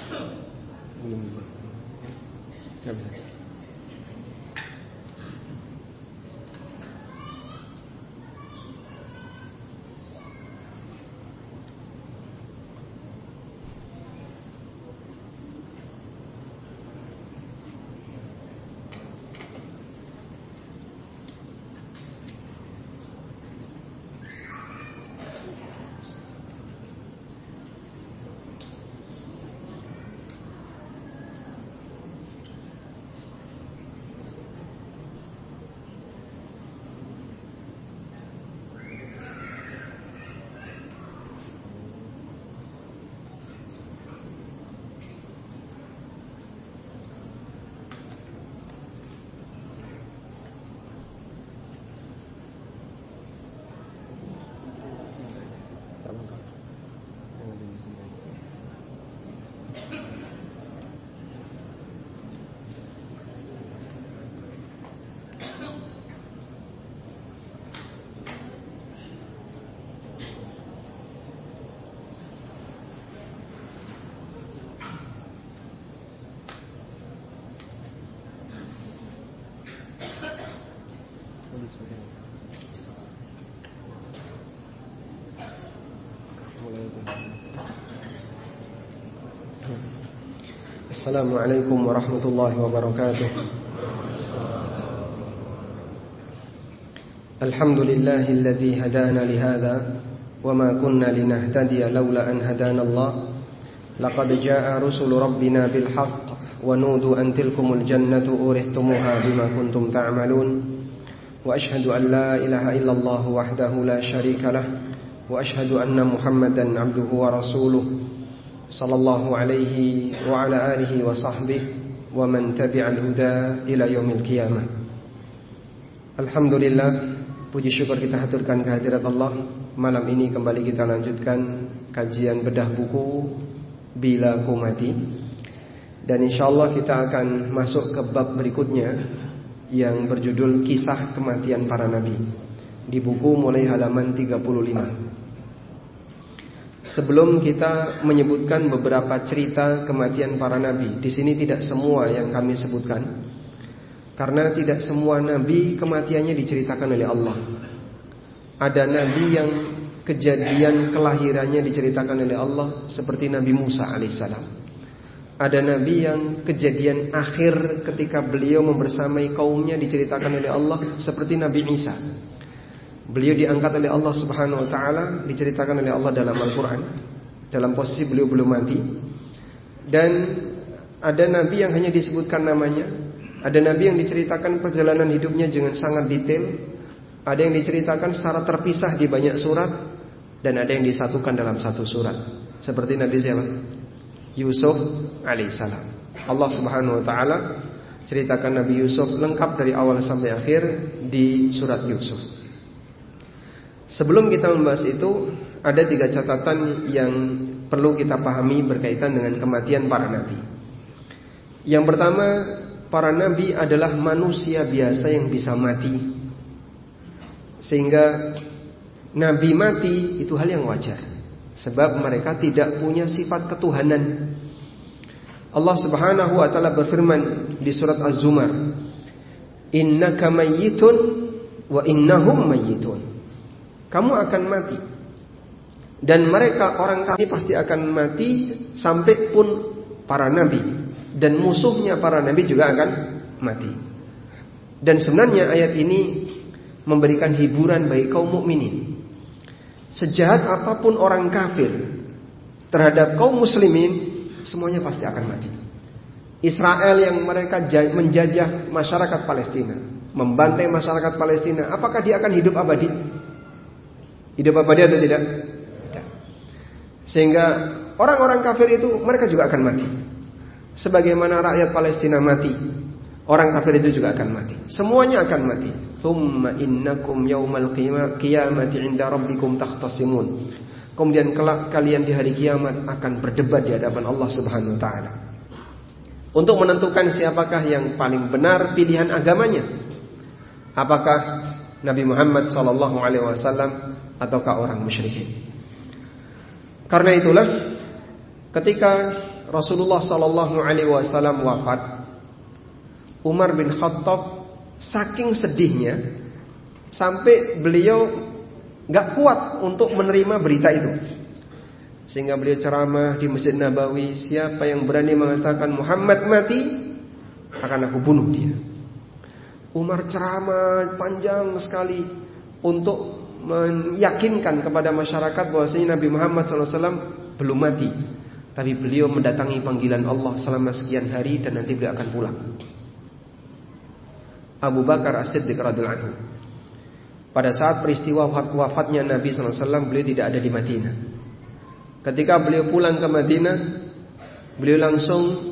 Belum bisa. Nggak bisa. Assalamualaikum warahmatullahi wabarakatuh. Alhamdulillahilladzi hadana lihadza wama kunna linahtadiya laula an hadana Allah. Laqad jaa'a rusulu rabbina bil haqq wa nudu an tilkumul jannatu uristumuha bima kuntum ta'malun. Wa ashhadu an la ilaha illallah wahdahu la syarika lah wa ashhadu anna Muhammadan 'abduhu wa rasuluh. Sallallahu alaihi wa ala alihi wa sahbihi wa man tabi'al huda ila yaumil qiyamah. Alhamdulillah, puji syukur kita haturkan kehadirat Allah. Malam ini kembali kita lanjutkan kajian bedah buku Bila Ku Mati. Dan insyaallah kita akan masuk ke bab berikutnya yang berjudul Kisah Kematian Para Nabi, di buku mulai halaman 35. Sebelum kita menyebutkan beberapa cerita kematian para nabi, di sini tidak semua yang kami sebutkan, karena tidak semua nabi kematiannya diceritakan oleh Allah. Ada nabi yang kejadian kelahirannya diceritakan oleh Allah, seperti Nabi Musa alaihissalam. Ada nabi yang kejadian akhir ketika beliau membersamai kaumnya diceritakan oleh Allah, seperti Nabi Isa. Beliau diangkat oleh Allah Subhanahu wa taala, diceritakan oleh Allah dalam Al-Qur'an dalam posisi beliau belum mati. Dan ada nabi yang hanya disebutkan namanya, ada nabi yang diceritakan perjalanan hidupnya dengan sangat detail, ada yang diceritakan secara terpisah di banyak surat, dan ada yang disatukan dalam satu surat. Seperti Nabi siapa? Yusuf alaihissalam. Allah Subhanahu wa taala ceritakan Nabi Yusuf lengkap dari awal sampai akhir di surat Yusuf. Sebelum kita membahas itu, ada 3 catatan yang perlu kita pahami berkaitan dengan kematian para nabi. Yang pertama, para nabi adalah manusia biasa yang bisa mati, sehingga nabi mati itu hal yang wajar, sebab mereka tidak punya sifat ketuhanan. Allah Subhanahu wa taala berfirman di surat Az-Zumar, "Innaka mayyitun wa innahum mayyitun." Kamu akan mati, dan mereka orang kafir pasti akan mati, sampai pun para nabi dan musuhnya para nabi juga akan mati. Dan sebenarnya ayat ini memberikan hiburan bagi kaum mukminin. Sejahat apapun orang kafir terhadap kaum muslimin, semuanya pasti akan mati. Israel yang mereka menjajah masyarakat Palestina, membantai masyarakat Palestina, apakah dia akan hidup abadi? Hidup abadi atau tidak? Tidak. Sehingga orang-orang kafir itu mereka juga akan mati. Sebagaimana rakyat Palestina mati, orang kafir itu juga akan mati. Semuanya akan mati. Tsumma innakum yaumal qiyamati 'inda rabbikum takhtasimun. Kemudian kelak kalian di hari kiamat akan berdebat di hadapan Allah Subhanahu wa taala, untuk menentukan siapakah yang paling benar pilihan agamanya. Apakah Nabi Muhammad SAW ataukah orang musyrikin. Karena itulah ketika Rasulullah sallallahu alaihi wasallam wafat, Umar bin Khattab saking sedihnya sampai beliau gak kuat untuk menerima berita itu, sehingga beliau ceramah di Masjid Nabawi, siapa yang berani mengatakan Muhammad mati, akan aku bunuh dia. Umar ceramah panjang sekali untuk meyakinkan kepada masyarakat bahwasanya Nabi Muhammad SAW belum mati, tapi beliau mendatangi panggilan Allah selama sekian hari dan nanti beliau akan pulang. Abu Bakar As-Siddiq radhiyallahu anhu, pada saat peristiwa wafatnya Nabi SAW, beliau tidak ada di Madinah. Ketika beliau pulang ke Madinah, beliau langsung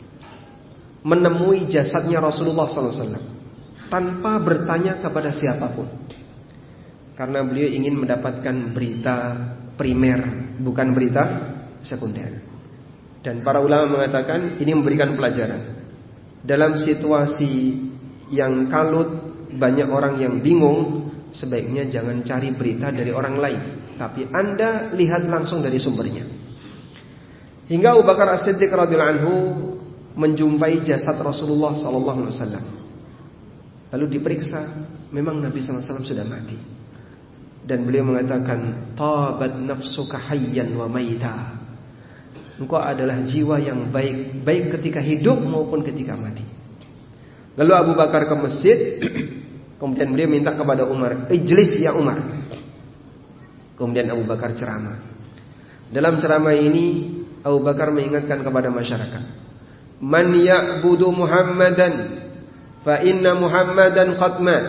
menemui jasadnya Rasulullah SAW tanpa bertanya kepada siapapun, karena beliau ingin mendapatkan berita primer, bukan berita sekunder. Dan para ulama mengatakan ini memberikan pelajaran. Dalam situasi yang kalut, banyak orang yang bingung, sebaiknya jangan cari berita dari orang lain, tapi Anda lihat langsung dari sumbernya. Hingga Abu Bakar As-Siddiq radhiyallahu anhu menjumpai jasad Rasulullah sallallahu alaihi wasallam. Lalu diperiksa, memang Nabi sallallahu alaihi wasallam sudah mati. Dan beliau mengatakan, tabat nafsuka hayyan wa maita. Engkau adalah jiwa yang baik, baik ketika hidup maupun ketika mati. Lalu Abu Bakar ke masjid, kemudian beliau minta kepada Umar, ijlis ya Umar. Kemudian Abu Bakar ceramah. Dalam ceramah ini Abu Bakar mengingatkan kepada masyarakat, man ya'budu Muhammadan fa inna Muhammadan qad mat,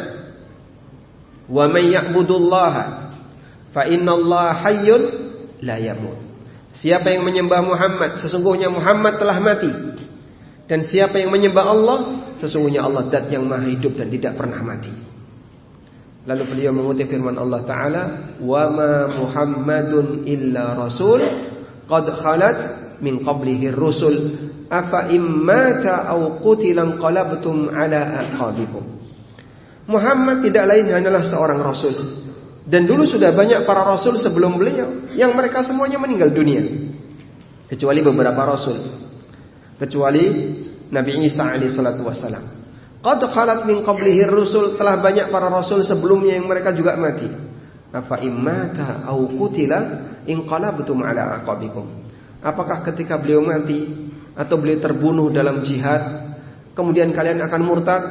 wa man ya'budullaha fa inna Allah hayyun la yamut. Siapa yang menyembah Muhammad, sesungguhnya Muhammad telah mati. Dan siapa yang menyembah Allah, sesungguhnya Allah zat yang maha hidup dan tidak pernah mati. Lalu beliau mengutip firman Allah Ta'ala, wa ma Muhammadun illa rasul qad khalat min qablihi rusul afa immata aw qutilan qalabtum ala aqabikum. Muhammad tidak lain hanyalah seorang rasul, dan dulu sudah banyak para rasul sebelum beliau yang mereka semuanya meninggal dunia, kecuali beberapa rasul, kecuali Nabi Isa alaihi salatu wassalam. Qad khalat min qablihi rusul, telah banyak para rasul sebelumnya yang mereka juga mati. Afa immata aw qutila inqalabtum ala aqabikum. Apakah ketika beliau mati atau beliau terbunuh dalam jihad, kemudian kalian akan murtad?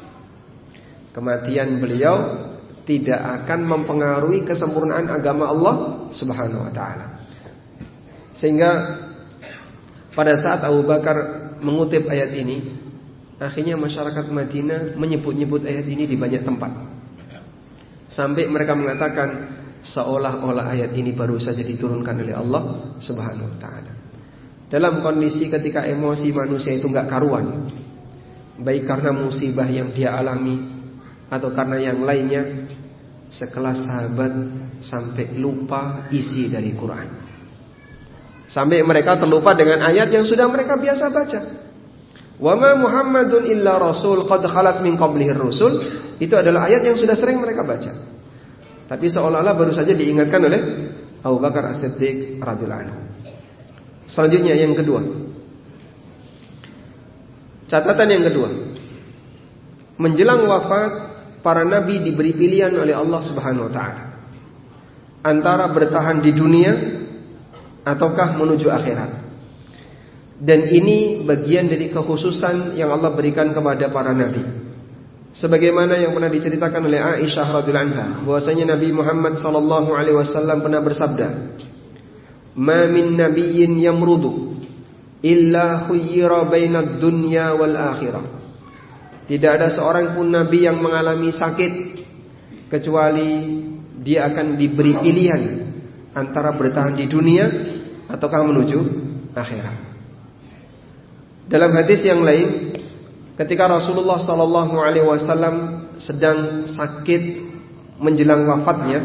Kematian beliau tidak akan mempengaruhi kesempurnaan agama Allah Subhanahu wa taala. Sehingga pada saat Abu Bakar mengutip ayat ini, akhirnya masyarakat Madinah menyebut-nyebut ayat ini di banyak tempat, sampai mereka mengatakan seolah-olah ayat ini baru saja diturunkan oleh Allah Subhanahu wa taala. Dalam kondisi ketika emosi manusia itu enggak karuan, baik karena musibah yang dia alami atau karena yang lainnya, sekelas sahabat sampai lupa isi dari Quran. Sampai mereka terlupa dengan ayat yang sudah mereka biasa baca. Wa ma Muhammadun illa rasul qad khalat min qablihi rusul. Itu adalah ayat yang sudah sering mereka baca, tapi seolah-olah baru saja diingatkan oleh Abu Bakar As-Siddiq radhiyallahu anhu. Selanjutnya yang kedua, catatan yang kedua, menjelang wafat para nabi diberi pilihan oleh Allah Subhanahu wa taala antara bertahan di dunia ataukah menuju akhirat. Dan ini bagian dari kekhususan yang Allah berikan kepada para nabi. Sebagaimana yang pernah diceritakan oleh Aisyah radhiyallahu anha, bahwasanya Nabi Muhammad sallallahu alaihi wasallam pernah bersabda, "Ma min nabiyyin yamrudu illa khuyyira bainad dunya wal akhirah." Tidak ada seorang pun nabi yang mengalami sakit kecuali dia akan diberi pilihan antara bertahan di dunia ataukah menuju akhirat. Dalam hadis yang lain, ketika Rasulullah sallallahu alaihi wasallam sedang sakit menjelang wafatnya,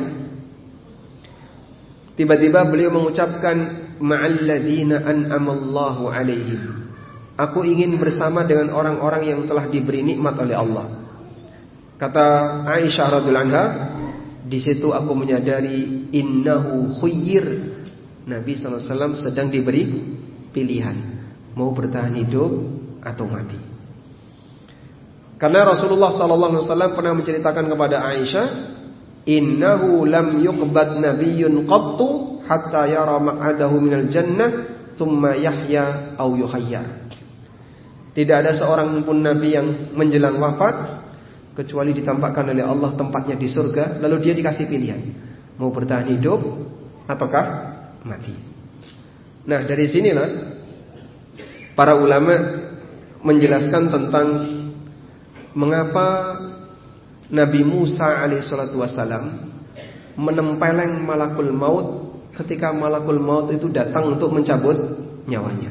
tiba-tiba beliau mengucapkan ma'alladzina an'amallahu alaihim. Aku ingin bersama dengan orang-orang yang telah diberi nikmat oleh Allah. Kata Aisyah radhiyallahu anha, di situ aku menyadari innahu khuyyir. Nabi sallallahu alaihi wasallam sedang diberi pilihan, mau bertahan hidup atau mati. Karena Rasulullah SAW pernah menceritakan kepada Aisyah, innahu lam yuqbad nabiyyun qattu hatta yara maq'adahu minal jannah thumma yahya aw yuhayyar. Tidak ada seorang pun nabi yang menjelang wafat kecuali ditampakkan oleh Allah tempatnya di surga, lalu dia dikasih pilihan, mau bertahan hidup ataukah mati. Nah, dari sinilah para ulama menjelaskan tentang mengapa Nabi Musa alaihissalatu wassalam menempeleng malakul maut ketika malakul maut itu datang untuk mencabut nyawanya.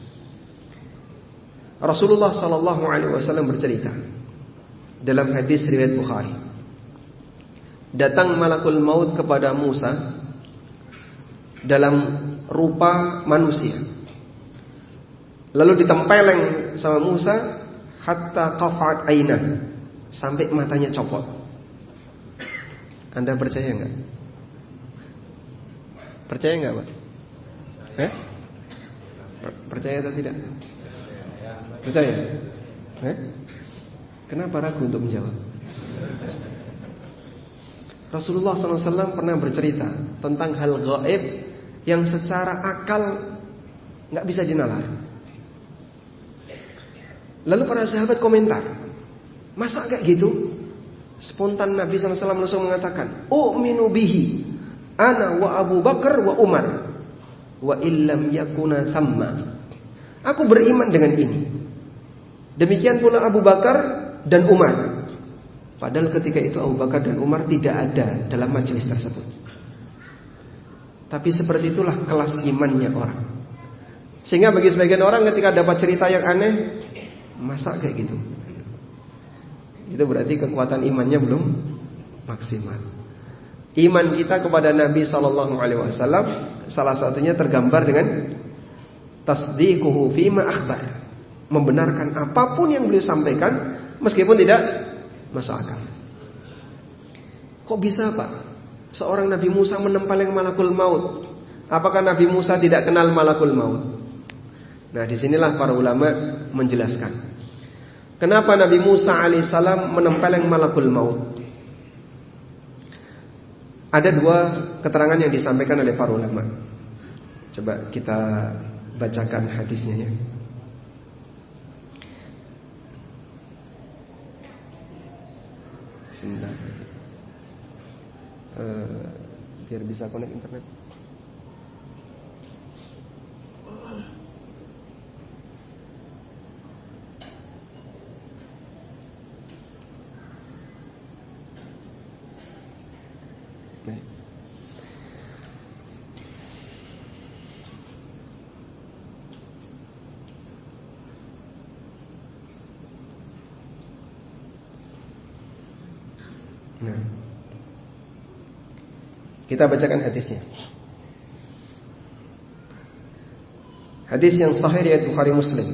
Rasulullah sallallahu alaihi wasallam bercerita dalam hadis riwayat Bukhari, datang malakul maut kepada Musa dalam rupa manusia, lalu ditempeleng sama Musa hatta qafa'at ainah, sampai matanya copot. Anda percaya enggak? Percaya enggak, Pak? Percaya atau tidak? Percaya? Kenapa ragu untuk menjawab? Rasulullah SAW pernah bercerita tentang hal gaib yang secara akal nggak bisa dinalar. Lalu para sahabat komentar, masa kayak gitu? Spontan Nabi SAW langsung mengatakan, u'minu bihi ana wa Abu Bakar wa Umar wa illam yakuna thamma. Aku beriman dengan ini. Demikian pula Abu Bakar dan Umar. Padahal ketika itu Abu Bakar dan Umar tidak ada dalam majelis tersebut. Tapi seperti itulah kelas imannya orang. Sehingga bagi sebagian orang ketika dapat cerita yang aneh, masa kayak gitu? Itu berarti kekuatan imannya belum maksimal. Iman kita kepada Nabi SAW salah satunya tergambar dengan tasdiquhu fima akhbar, membenarkan apapun yang beliau sampaikan meskipun tidak masuk akal. Kok bisa, Pak? Seorang Nabi Musa menempeleng malakul maut. Apakah Nabi Musa tidak kenal malakul maut? Nah, disinilah para ulama menjelaskan kenapa Nabi Musa alaihissalam menempeleng malakul maut. Ada dua keterangan yang disampaikan oleh para ulama. Coba kita bacakan hadisnya ya. Bismillah. Biar bisa connect internet. Nah, kita bacakan hadisnya. Hadis yang sahih riwayat Bukhari Muslim.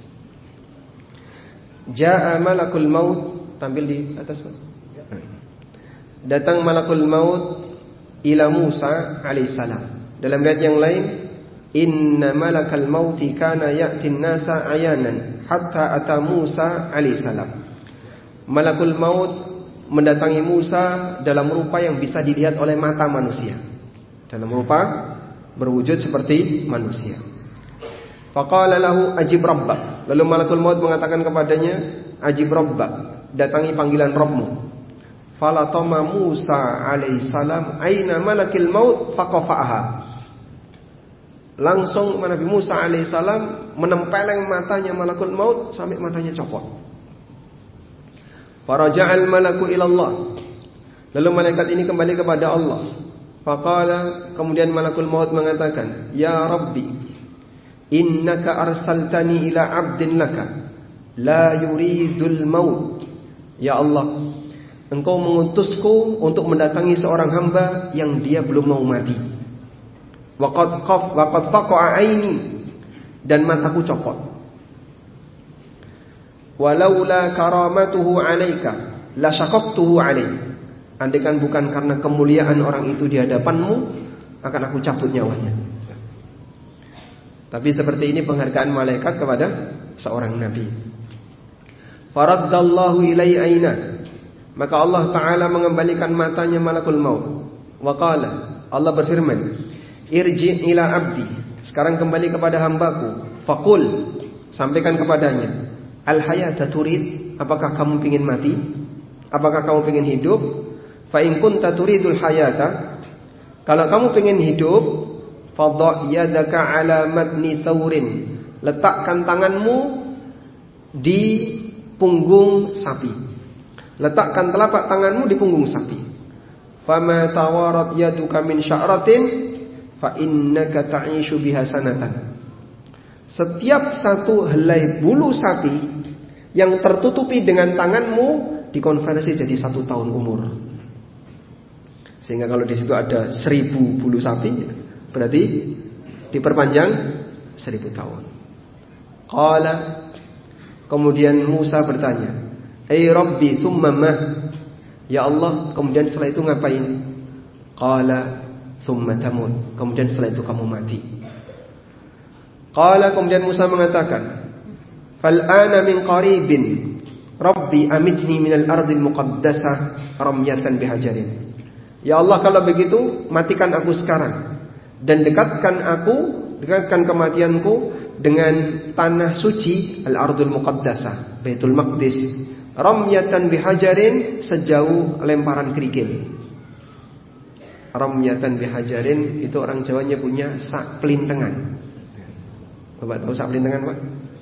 Jaa malakul maut, tampil di atas, Pak. Datang malakul maut ila Musa alaihissalam. Dalam riwayat yang lain, inna malakal mauti kana ya'tin nasa ayanan hatta ata Musa alaihissalam. Malakul maut mendatangi Musa dalam rupa yang bisa dilihat oleh mata manusia, dalam rupa berwujud seperti manusia. Faqala lahu ajib rabbak. Lalu malakul maut mengatakan kepadanya, ajib rabbak, datangi panggilan Rabbmu. Falatama Musa alaihissalam aina malakil maut faqafa'aha. Langsung Nabi Musa alaihissalam menempeleng matanya malakul maut sampai matanya copot. Faraja'al malaku ilallah. Lalu malaikat ini kembali kepada Allah. Faqala, kemudian malakul maut mengatakan, ya Rabbi, innaka arsaltani ila abdin laka la yuridul maut. Ya Allah, Engkau mengutusku untuk mendatangi seorang hamba yang dia belum mau mati. Waqad faqa'a aini, dan mataku copot. Walaula karamatuhu alaika la syaqaqtuhu alaik. Andaikan bukan karena kemuliaan orang itu di hadapanmu, akan aku cabut nyawanya. Tapi seperti ini penghargaan malaikat kepada seorang nabi. Faraddallahu ilai aina. Maka Allah Ta'ala mengembalikan matanya malakul maut. Wa qala, Allah berfirman, irji' ila abdi. Sekarang kembali kepada hambaku. Faqul, sampaikan kepadanya, al hayata turid, apakah kamu ingin mati? Apakah kamu ingin hidup? Fa in kunta turidul hayata, kalau kamu ingin hidup, fadha' yadaka ala matni thawrin, letakkan tanganmu di punggung sapi. Letakkan telapak tanganmu di punggung sapi. Fama tawarat yaduka min sya'ratin fa innaka ta'ishu biha sanatan. Setiap satu helai bulu sapi yang tertutupi dengan tanganmu dikonversi jadi 1 tahun umur. Sehingga kalau di situ ada 1000 bulu sapi, berarti diperpanjang 1000 tahun. Qala, kemudian Musa bertanya, "Ai Rabbi, tsumma ma?" Ya Allah, kemudian setelah itu ngapain? Qala, "Tsumma tamut." Kemudian setelah itu kamu mati. Qala, kemudian Musa mengatakan, "Fal ana min qaribin, Rabbi amitni minal ardil muqaddasah ramyatan bihajarin." Ya Allah, kalau begitu matikan aku sekarang dan dekatkan kematianku dengan tanah suci al-ardul muqaddasah, Baitul Maqdis, ramyatan bihajarin, sejauh lemparan kerikil. Ramyatan bihajarin itu orang Jawanya punya sak pelintengan. Bapak tahu sak pelintengan, Pak?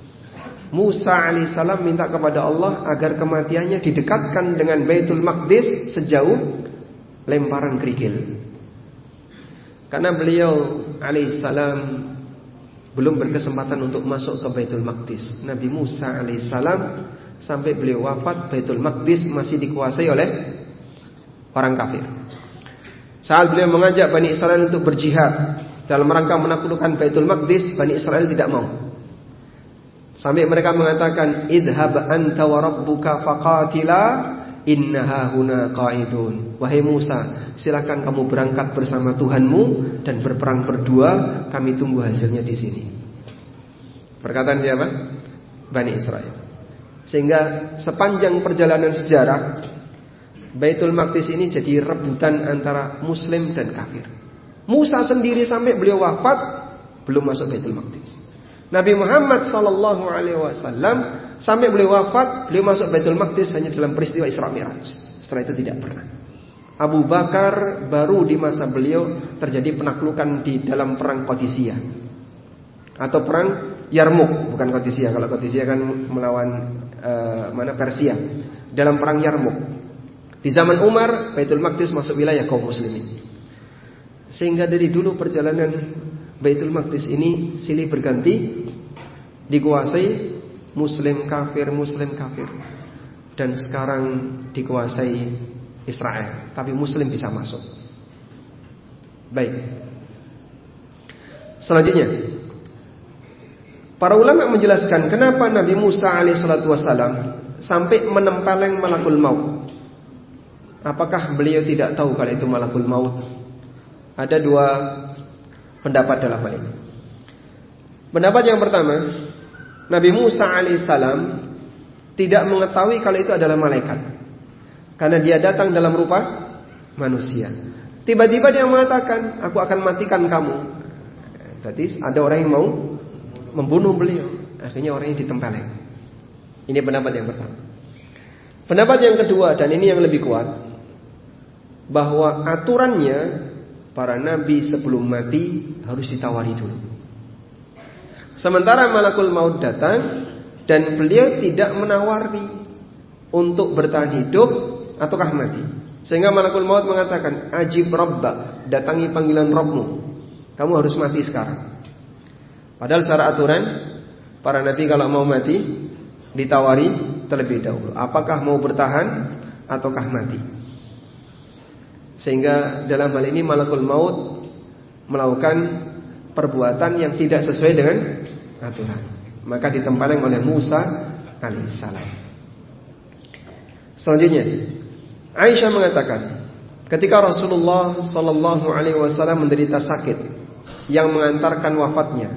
Musa alaihissalam minta kepada Allah agar kematiannya didekatkan dengan Baitul Maqdis sejauh lemparan kerikil. Karena beliau alaihissalam belum berkesempatan untuk masuk ke Baitul Maqdis. Nabi Musa alaihissalam sampai beliau wafat, Baitul Maqdis masih dikuasai oleh orang kafir. Saat beliau mengajak Bani Israel untuk berjihad dalam rangka menaklukkan Baitul Maqdis, Bani Israel tidak mau. Sampai mereka mengatakan, idhab anta wa rabbuka faqatila innaha huna qa'idun. Wahai Musa, silakan kamu berangkat bersama Tuhanmu dan berperang berdua, kami tunggu hasilnya di sini. Perkataan siapa? Bani Israel. Sehingga sepanjang perjalanan sejarah, Baitul Maqdis ini jadi rebutan antara Muslim dan kafir. Musa sendiri sampai beliau wafat belum masuk Baitul Maqdis. Nabi Muhammad SAW sampai beliau wafat, beliau masuk Baitul Maqdis hanya dalam peristiwa Isra Mi'raj. Setelah itu tidak pernah. Abu Bakar baru di masa beliau terjadi penaklukan di dalam perang Qadisiyah atau perang Yarmuk, bukan Qadisiyah. Kalau Qadisiyah kan melawan Persia. Dalam perang Yarmuk. Di zaman Umar, Baitul Maqdis masuk wilayah kaum muslimin. Sehingga dari dulu perjalanan Baitul Maqdis ini silih berganti dikuasai muslim kafir. Dan sekarang dikuasai Israel, tapi muslim bisa masuk. Baik. Selanjutnya, para ulama menjelaskan kenapa Nabi Musa alaihissalam sampai menempeleng malakul maut. Apakah beliau tidak tahu kalau itu malakul maut? Ada 2 pendapat dalam hal ini. Pendapat yang pertama, Nabi Musa alaihissalam tidak mengetahui kalau itu adalah malaikat, karena dia datang dalam rupa manusia. Tiba-tiba dia mengatakan, aku akan matikan kamu. Berarti ada orang yang mau membunuh beliau. Akhirnya orang ini ditempeleng. Ini pendapat yang pertama. Pendapat yang kedua, dan ini yang lebih kuat, bahwa aturannya para nabi sebelum mati harus ditawari dulu. Sementara malakul maut datang dan beliau tidak menawari untuk bertahan hidup ataukah mati. Sehingga malakul maut mengatakan, ajib rabbak, datangi panggilan Rabbmu, kamu harus mati sekarang. Padahal secara aturan para nabi kalau mau mati ditawari terlebih dahulu, apakah mau bertahan ataukah mati. Sehingga dalam hal ini malakul maut melakukan perbuatan yang tidak sesuai dengan aturan, maka ditempeleng oleh Musa alaihissalam. Selanjutnya, Aisyah mengatakan, ketika Rasulullah sallallahu alaihi wasallam menderita sakit yang mengantarkan wafatnya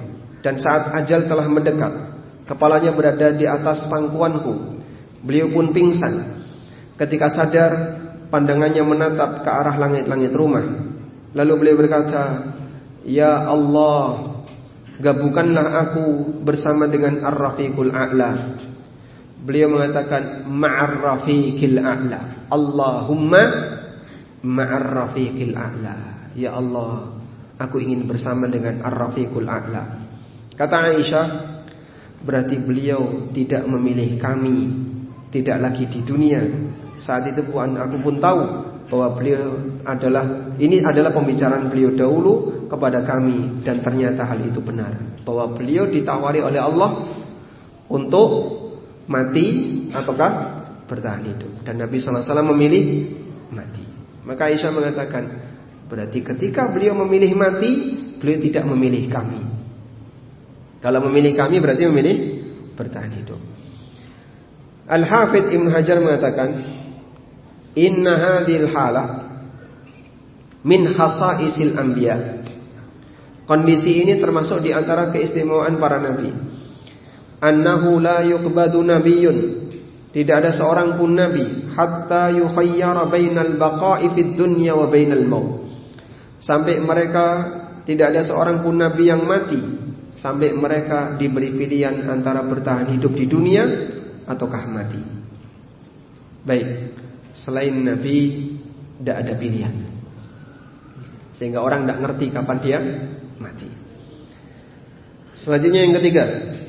Dan saat ajal telah mendekat, kepalanya berada di atas pangkuanku. Beliau pun pingsan. Ketika sadar, pandangannya menatap ke arah langit-langit rumah. Lalu beliau berkata, "Ya Allah, gabungkanlah aku bersama dengan Ar-Rafiqul A'la." Beliau mengatakan, "Ma'ar Rafiqil A'la." Allahumma ma'ar Rafiqil A'la. Ya Allah, aku ingin bersama dengan Ar-Rafiqul A'la. Kata Aisyah, berarti beliau tidak memilih kami, tidak lagi di dunia. Saat itu aku pun tahu bahwa ini adalah pembicaraan beliau dahulu kepada kami, dan ternyata hal itu benar, bahwa beliau ditawari oleh Allah untuk mati ataukah bertahan hidup, dan Nabi SAW memilih mati. Maka Aisyah mengatakan, berarti ketika beliau memilih mati, beliau tidak memilih kami. Kalau memilih kami berarti memilih bertahan hidup. Al-Hafidh Ibn Hajar mengatakan, inna hadhil halah min khasaisil anbiya. Kondisi ini termasuk di antara keistimewaan para nabi. Annahu la yuqbadu nabiyyun. Tidak ada seorang pun nabi hatta yukhayyara bainal baqa'i fid dunya wa bainal maut. Sampai mereka tidak ada seorang pun nabi yang mati sampai mereka diberi pilihan antara bertahan hidup di dunia ataukah mati. Baik, selain Nabi tidak ada pilihan, sehingga orang tidak ngerti kapan dia mati. Selanjutnya yang ketiga,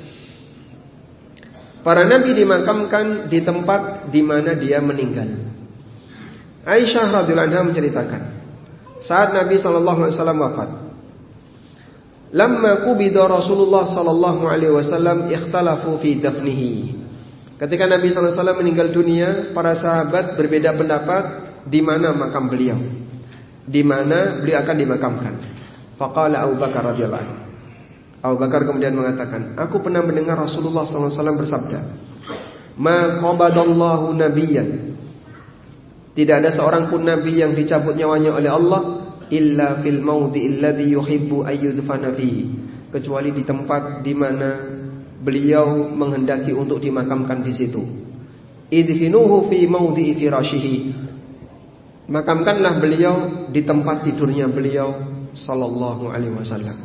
para Nabi dimakamkan di tempat di mana dia meninggal. Aisyah radhiyallahu anha menceritakan, saat Nabi SAW wafat, lamma qubida Rasulullah sallallahu alaihi wasallam ikhtalafu fi dafnihi. Ketika Nabi sallallahu alaihi wasallam meninggal dunia, para sahabat berbeda pendapat di mana makam beliau, di mana beliau akan dimakamkan. Faqala Abu Bakar radhiyallahu anhu. Abu Bakar kemudian mengatakan, aku pernah mendengar Rasulullah sallallahu alaihi wasallam bersabda, "Ma qabadallahu nabiyyan." Tidak ada seorang pun nabi yang dicabut nyawanya oleh Allah illa fil maudhi'il ladzi yuhibbu ayyudfana fihi, kecuali di tempat di mana beliau menghendaki untuk dimakamkan di situ. Idfinuhu fi maudhi'i firashihi, makamkanlah beliau di tempat tidurnya beliau sallallahu alaihi wasallam.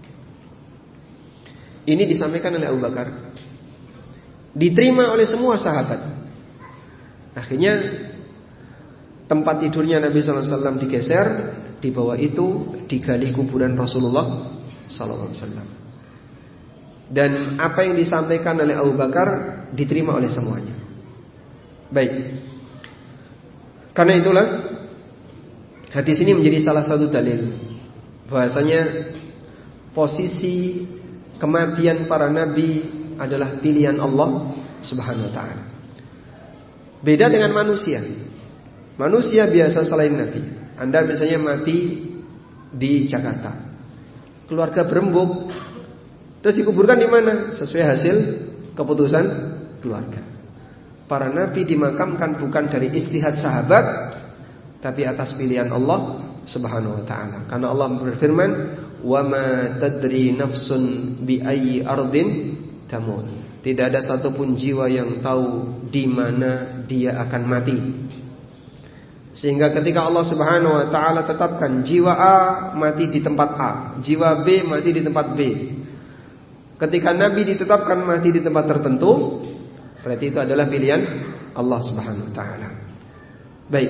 Ini disampaikan oleh Abu Bakar, diterima oleh semua sahabat. Akhirnya tempat tidurnya Nabi sallallahu alaihi wasallam digeser. Di bawah itu digali kuburan Rasulullah sallallahu alaihi wasallam. Dan apa yang disampaikan oleh Abu Bakar diterima oleh semuanya. Baik. Karena itulah hadis ini menjadi salah satu dalil bahwasanya posisi kematian para nabi adalah pilihan Allah Subhanahu wa taala. Beda dengan manusia. Manusia biasa selain nabi. Anda misalnya mati di Jakarta, keluarga berembuk, terus dikuburkan di mana? Sesuai hasil keputusan keluarga. Para nabi dimakamkan bukan dari ijtihad sahabat, tapi atas pilihan Allah Subhanahu wa taala. Karena Allah berfirman, "Wa ma tadri nafsun bi ayyi ardin tamut." Tidak ada satupun jiwa yang tahu di mana dia akan mati. Sehingga ketika Allah Subhanahu wa taala tetapkan jiwa A mati di tempat A, jiwa B mati di tempat B. Ketika Nabi ditetapkan mati di tempat tertentu, berarti itu adalah pilihan Allah Subhanahu wa taala. Baik.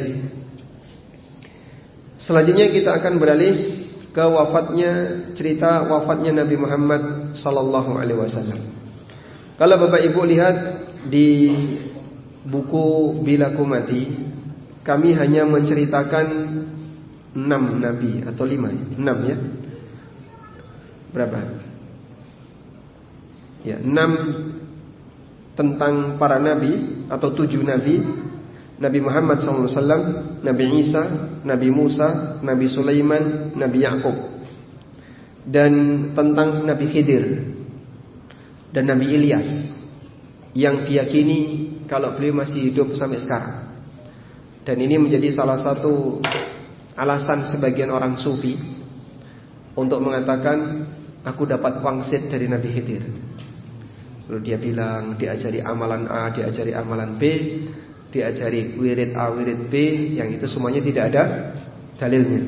Selanjutnya kita akan beralih ke cerita wafatnya Nabi Muhammad sallallahu alaihi wasallam. Kalau Bapak Ibu lihat di buku Bilaku Mati, kami hanya menceritakan 6 nabi atau 5 ya? 6 ya. Berapa? Ya, 6 tentang para nabi atau 7 nabi. Nabi Muhammad SAW, Nabi Isa, Nabi Musa, Nabi Sulaiman, Nabi Yakub, dan tentang Nabi Khidir dan Nabi Ilyas yang diyakini kalau beliau masih hidup sampai sekarang. Dan ini menjadi salah satu alasan sebagian orang sufi untuk mengatakan aku dapat wangsit dari Nabi Khidir. Lalu dia bilang, diajari amalan A, diajari amalan B, diajari wirid A, wirid B, yang itu semuanya tidak ada dalilnya.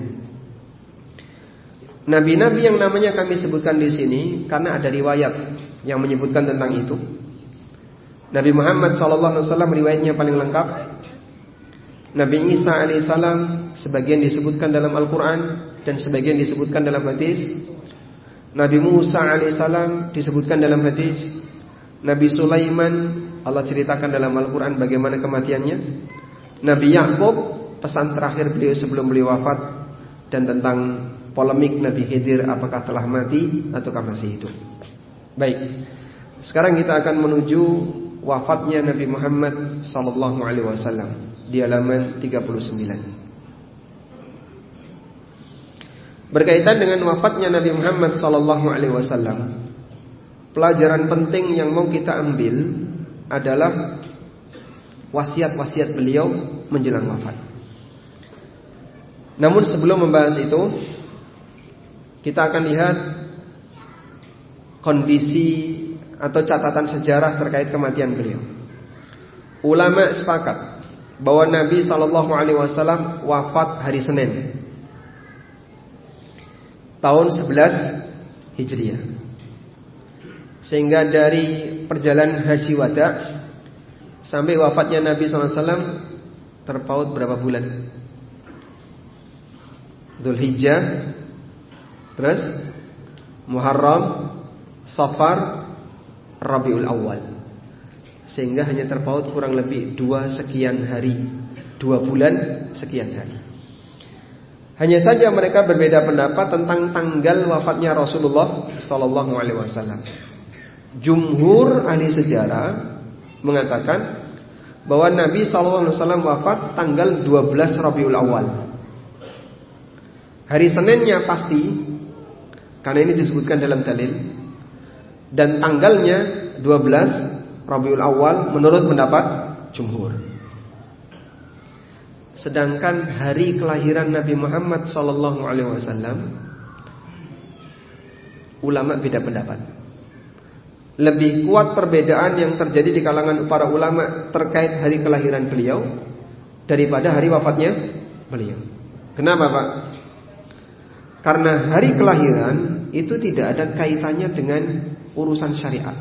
Nabi-nabi yang namanya kami sebutkan di sini karena ada riwayat yang menyebutkan tentang itu. Nabi Muhammad SAW riwayatnya paling lengkap. Nabi Isa alaihissalam sebagian disebutkan dalam Al-Quran dan sebagian disebutkan dalam hadis. Nabi Musa alaihissalam disebutkan dalam hadis. Nabi Sulaiman Allah ceritakan dalam Al-Quran bagaimana kematiannya. Nabi Yakub pesan terakhir beliau sebelum beliau wafat, dan tentang polemik Nabi Khidir apakah telah mati ataukah masih hidup. Baik, sekarang kita akan menuju wafatnya Nabi Muhammad sallallahu alaihi wasallam di halaman 39. Berkaitan dengan wafatnya Nabi Muhammad sallallahu alaihi wasallam, pelajaran penting yang mau kita ambil adalah wasiat-wasiat beliau menjelang wafat. Namun sebelum membahas itu, kita akan lihat kondisi atau catatan sejarah terkait kematian beliau. Ulama sepakat bahwa Nabi SAW wafat hari Senin, tahun 11 Hijriah. Sehingga dari perjalanan haji wada sampai wafatnya Nabi SAW terpaut berapa bulan? Dzulhijjah, terus Muharram, Safar, Rabiul Awal. Sehingga hanya terpaut kurang lebih 2 sekian hari, 2 bulan sekian hari. Hanya saja mereka berbeda pendapat tentang tanggal wafatnya Rasulullah sallallahu alaihi wasallam. Jumhur ahli sejarah mengatakan bahwa Nabi sallallahu alaihi wasallam wafat tanggal 12 Rabiul Awal. Hari Seninnya pasti, karena ini disebutkan dalam dalil, dan tanggalnya 12 Rabiul Awal menurut pendapat jumhur. Sedangkan hari kelahiran Nabi Muhammad sallallahu alaihi wasallam, ulama beda pendapat. Lebih kuat perbedaan yang terjadi di kalangan para ulama terkait hari kelahiran beliau daripada hari wafatnya beliau. Kenapa, Pak? Karena hari kelahiran itu tidak ada kaitannya dengan urusan syariat.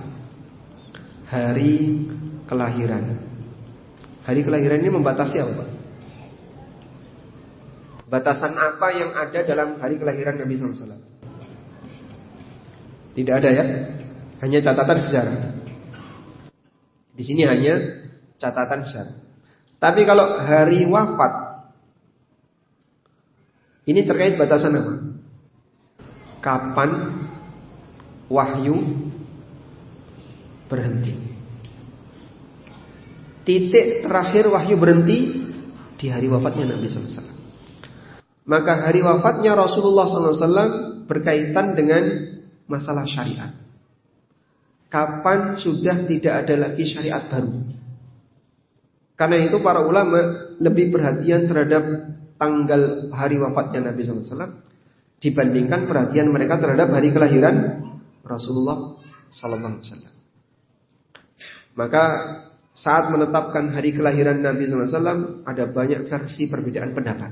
Hari kelahiran. Hari kelahiran ini membatasi apa, Pak? Batasan apa yang ada dalam hari kelahiran Nabi SAW? Tidak ada ya. Hanya catatan sejarah. Di sini hanya catatan sejarah. Tapi kalau hari wafat, ini terkait batasan apa? Kapan wahyu berhenti? Titik terakhir wahyu berhenti di hari wafatnya Nabi SAW. Maka hari wafatnya Rasulullah SAW berkaitan dengan masalah syariat. Kapan sudah tidak ada lagi syariat baru? Karena itu para ulama lebih perhatian terhadap tanggal hari wafatnya Nabi SAW dibandingkan perhatian mereka terhadap hari kelahiran Rasulullah SAW. Maka saat menetapkan hari kelahiran Nabi SAW ada banyak versi perbedaan pendapat.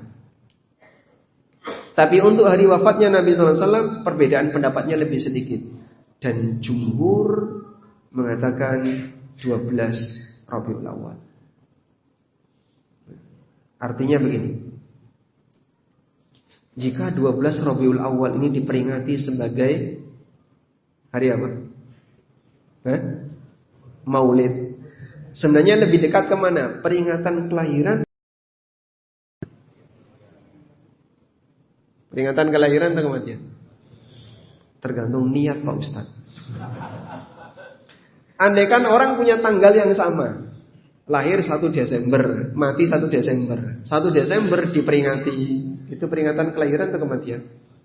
Tapi untuk hari wafatnya Nabi SAW perbedaan pendapatnya lebih sedikit. Dan jumhur mengatakan 12 Rabiul Awal. Artinya begini, jika 12 Rabiul Awal ini diperingati sebagai hari apa? Maulid. Sebenarnya lebih dekat kemana? Peringatan kelahiran. Peringatan kelahiran atau kematian? Tergantung niat Pak Ustaz. Andaikan orang punya tanggal yang sama, lahir 1 Desember, mati 1 Desember. 1 Desember diperingati, itu peringatan kelahiran atau kematian?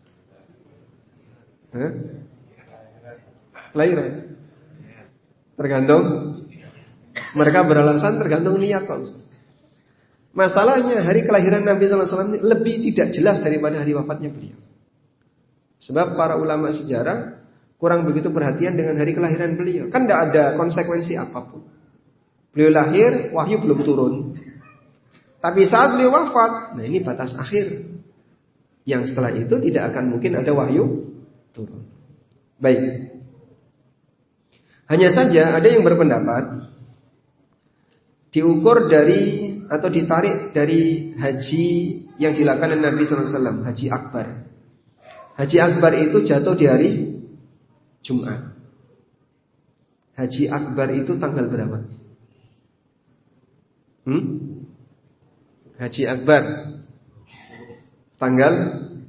Kelahiran. Tergantung. Mereka beralasan tergantung niat Pak Ustaz. Masalahnya hari kelahiran Nabi SAW lebih tidak jelas daripada hari wafatnya beliau. Sebab para ulama sejarah kurang begitu perhatian dengan hari kelahiran beliau. Kan tidak ada konsekuensi apapun. Beliau lahir, wahyu belum turun. Tapi saat beliau wafat, nah ini batas akhir. Yang setelah itu tidak akan mungkin ada wahyu turun. Baik. Hanya saja ada yang berpendapat diukur dari atau ditarik dari haji yang dilakukan Nabi SAW, haji akbar. Haji akbar itu jatuh di hari Jumat. Haji akbar itu tanggal berapa? Haji akbar tanggal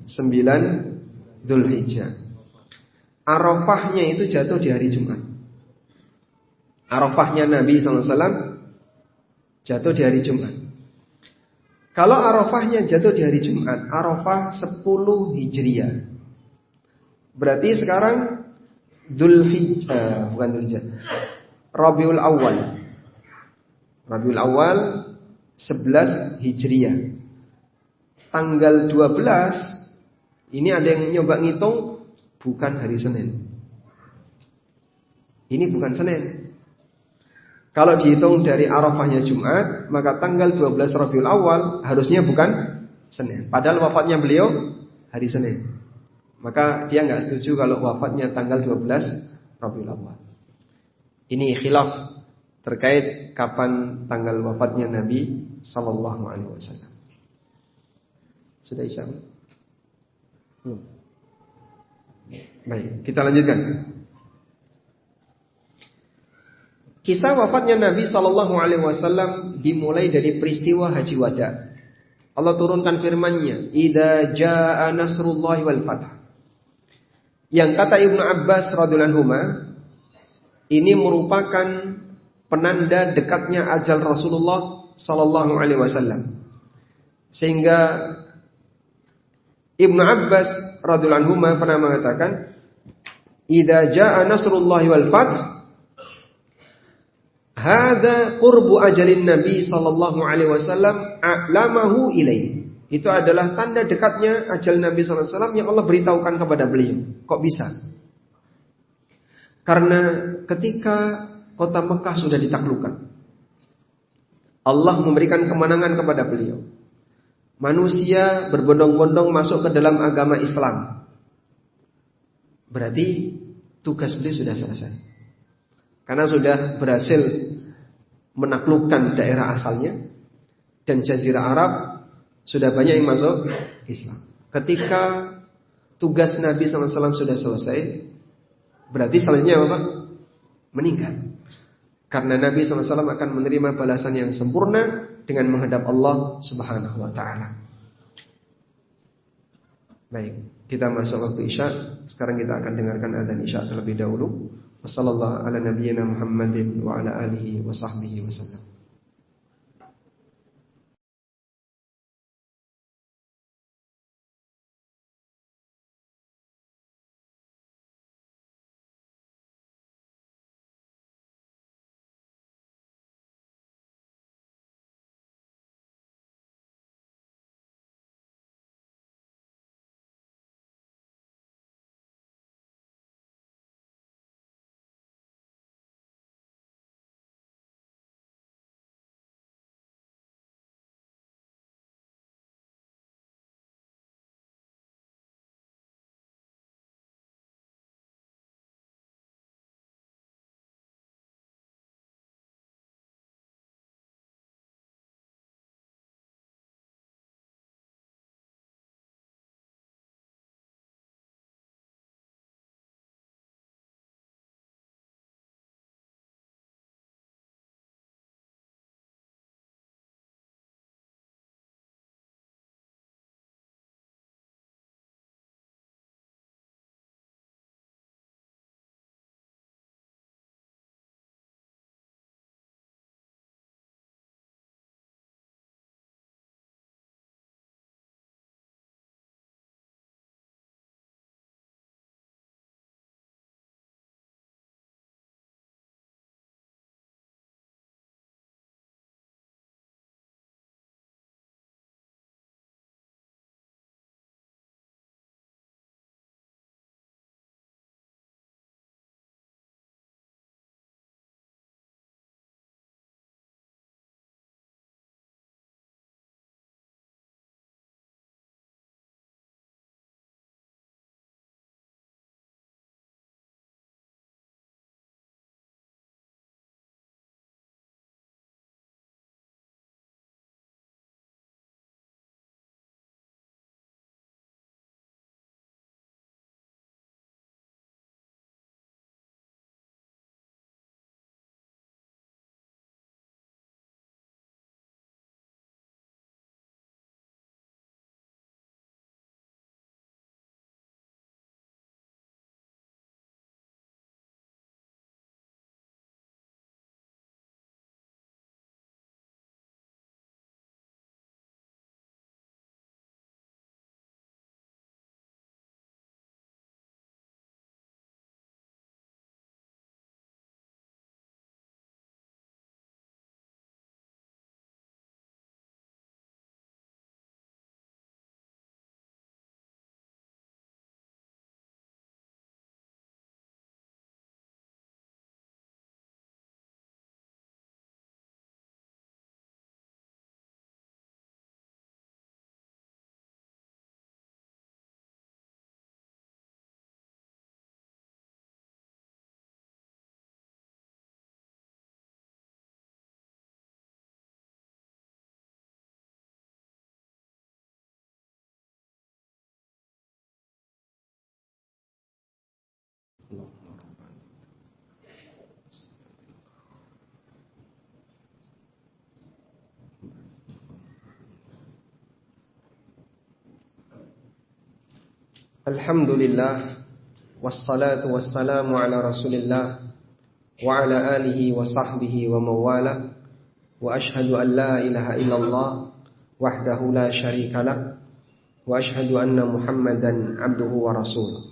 9 Dzulhijjah. Arafahnya itu jatuh di hari Jumat. Arafahnya Nabi SAW jatuh di hari Jumat. Kalau Arafahnya jatuh di hari Jumat, Arafah 10 Hijriah. Berarti sekarang Dzulhijjah, bukan Dzulhijjah, Rabiul Awal. Rabiul Awal 11 Hijriah. Tanggal 12 ini ada yang nyoba ngitung, bukan hari Senin. Ini bukan Senin. Kalau dihitung dari Arafahnya Jumat, maka tanggal 12 Rabiul Awal harusnya bukan Senin. Padahal wafatnya beliau hari Senin. Maka dia nggak setuju kalau wafatnya tanggal 12 Rabiul Awal. Ini khilaf terkait kapan tanggal wafatnya Nabi Sallallahu Alaihi Wasallam. Sudah Isya? Baik, kita lanjutkan. Kisah wafatnya Nabi Sallallahu Alaihi Wasallam dimulai dari peristiwa Haji Wada. Allah turunkan firman-Nya, "Idza jaa nasrullahi wal fath." Yang kata Ibnu Abbas radhiyallahu anhu, ini merupakan penanda dekatnya ajal Rasulullah Sallallahu Alaihi Wasallam. Sehingga Ibnu Abbas radhiyallahu anhu pernah mengatakan, "Idza jaa nasrullahi wal fath, hadza qurbu ajalin Nabi sallallahu alaihi wasallam a'lamahu ilaihi." Itu adalah tanda dekatnya ajal Nabi sallallahu alaihi wasallam yang Allah beritahukan kepada beliau. Kok bisa? Karena ketika kota Mekah sudah ditaklukkan, Allah memberikan kemenangan kepada beliau. Manusia berbondong-bondong masuk ke dalam agama Islam. Berarti tugas beliau sudah selesai. Karena sudah berhasil menaklukkan daerah asalnya, dan Jazirah Arab sudah banyak yang masuk Islam. Ketika tugas Nabi SAW sudah selesai, berarti selanjutnya apa? Meninggal. Karena Nabi SAW akan menerima balasan yang sempurna dengan menghadap Allah Subhanahu wa Ta'ala. Baik, kita masuk waktu Isya. Sekarang kita akan dengarkan adzan Isya terlebih dahulu. Wassallallahu ala nabiyyina Muhammadin wa ala alihi wa sahbihi wasallam. Alhamdulillah, wassalatu wassalamu ala Rasulillah wa ala alihi wa sahbihi wa mawala, wa ashhadu an la ilaha illallah wahdahu la syarika lah, wa ashhadu anna Muhammadan abduhu wa rasuluh.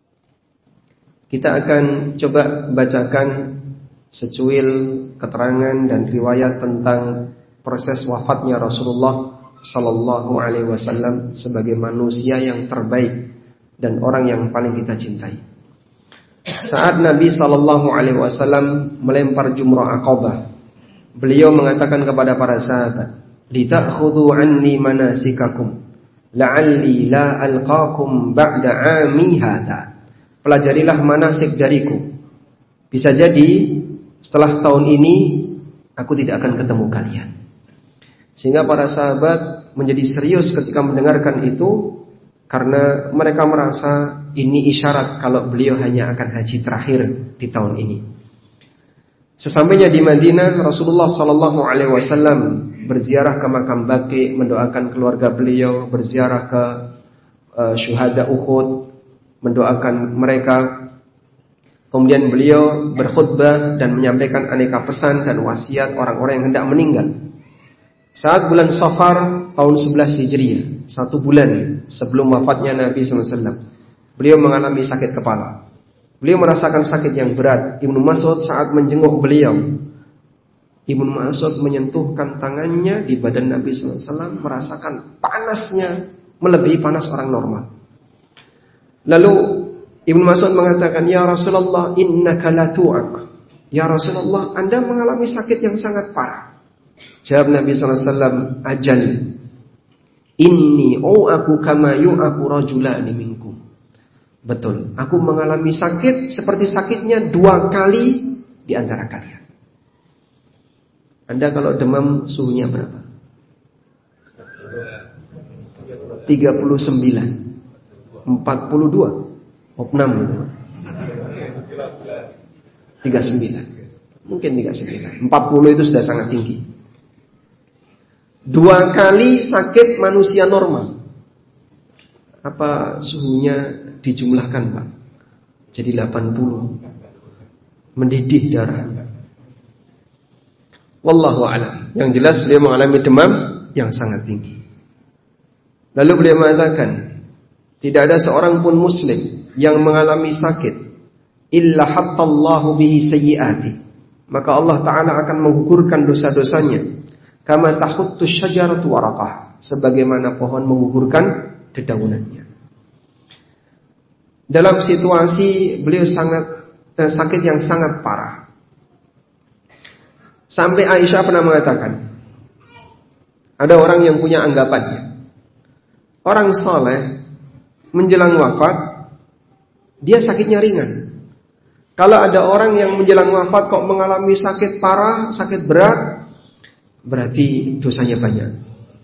Kita akan coba bacakan secuil keterangan dan riwayat tentang proses wafatnya Rasulullah sallallahu alaihi wasallam sebagai manusia yang terbaik dan orang yang paling kita cintai. Saat Nabi sallallahu alaihi wasallam melempar jumrah Aqabah, beliau mengatakan kepada para sahabat, "Litakhudhu anni manasikakum, la'alli la alqakum ba'da 'ami hadha." Pelajarilah manasik dariku. Bisa jadi setelah tahun ini aku tidak akan ketemu kalian. Sehingga para sahabat menjadi serius ketika mendengarkan itu, karena mereka merasa ini isyarat kalau beliau hanya akan haji terakhir di tahun ini. Sesampainya di Madinah, Rasulullah sallallahu alaihi wasallam berziarah ke makam Baqi, mendoakan keluarga beliau, berziarah ke syuhada Uhud, mendoakan mereka. Kemudian beliau berkhutbah dan menyampaikan aneka pesan dan wasiat orang-orang yang hendak meninggal. Saat bulan Safar tahun 11 Hijriah, 1 bulan sebelum wafatnya Nabi SAW, beliau mengalami sakit kepala. Beliau merasakan sakit yang berat. Ibnu Mas'ud saat menjenguk beliau, Ibnu Mas'ud menyentuhkan tangannya di badan Nabi SAW, merasakan panasnya melebihi panas orang normal. Lalu Ibnu Mas'ud mengatakan, "Ya Rasulullah, innaka la tu'ak." Ya Rasulullah, Anda mengalami sakit yang sangat parah. Jawab Nabi SAW, "Ajal, inni u'aku kama yu'aku rajulani minkum." Betul, aku mengalami sakit seperti sakitnya 2 kali di antara kalian. Anda kalau demam suhunya berapa? 39, 42, 6, 39. Mungkin 39, 40 itu sudah sangat tinggi. 2 kali sakit manusia normal. Apa suhunya dijumlahkan, Pak? Jadi 80. Mendidih darah. Wallahu a'lam. Yang jelas beliau mengalami demam yang sangat tinggi. Lalu beliau mengatakan, tidak ada seorang pun muslim yang mengalami sakit illa hattallahu bihi sayyiati, maka Allah Ta'ala akan menggugurkan dosa-dosanya. Kama tahuttu syajaratu waraqah, sebagaimana pohon menggugurkan dedaunannya. Dalam situasi beliau sakit yang sangat parah, sampai Aisyah pernah mengatakan, ada orang yang punya anggapannya, orang soleh menjelang wafat dia sakitnya ringan. Kalau ada orang yang menjelang wafat kok mengalami sakit parah, sakit berat, berarti dosanya banyak.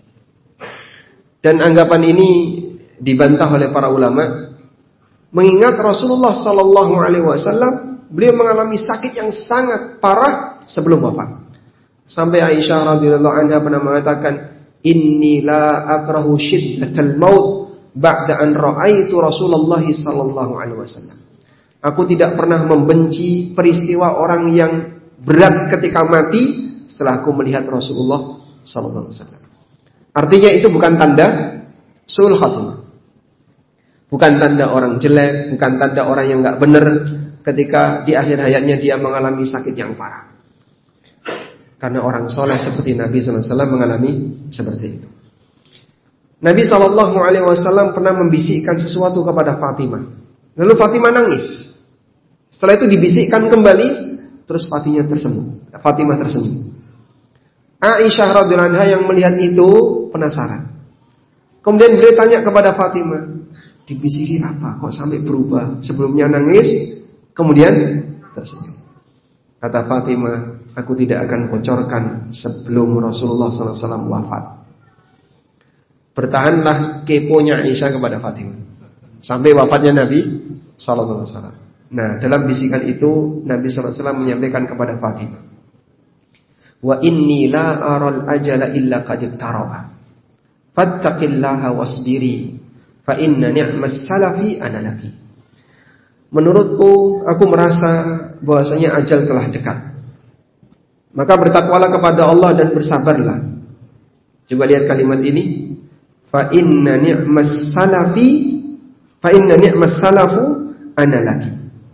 Dan anggapan ini dibantah oleh para ulama, mengingat Rasulullah sallallahu alaihi wasallam beliau mengalami sakit yang sangat parah sebelum wafat. Sampai Aisyah radhiyallahu anha pernah mengatakan, "Inni la akrahu syiddatal maut ba'da an ra'aitu Rasulullah sallallahu alaihi wasallam." Aku tidak pernah membenci peristiwa orang yang berat ketika mati setelah aku melihat Rasulullah sallallahu alaihi wasallam. Artinya itu bukan tanda su'ul khatimah. Bukan tanda orang jelek, bukan tanda orang yang enggak benar ketika di akhir hayatnya dia mengalami sakit yang parah. Karena orang soleh seperti Nabi sallallahu alaihi wasallam mengalami seperti itu. Nabi sallallahu alaihi wasallam pernah membisikkan sesuatu kepada Fatimah. Lalu Fatimah nangis. Setelah itu dibisikkan kembali, terus Fatimah tersenyum. Aisyah radhiyallahu anha yang melihat itu penasaran. Kemudian beliau tanya kepada Fatimah, dibisiki apa? Kok sampai berubah? Sebelumnya nangis, kemudian tersenyum. Kata Fatimah, aku tidak akan bocorkan sebelum Rasulullah SAW wafat. Bertahanlah keponya Aisyah kepada Fatimah sampai wafatnya Nabi SAW. Nah, dalam bisikan itu Nabi SAW menyampaikan kepada Fatimah, wa inni la aral ajala illa qad iqtaraba fattaqillaha wasbiri fa inna ni'mas salafi ana laki. Menurutku, aku merasa bahwasanya ajal telah dekat. Maka bertakwalah kepada Allah dan bersabarlah. Coba lihat kalimat ini. Fa inna ni'mas salafu ana laki.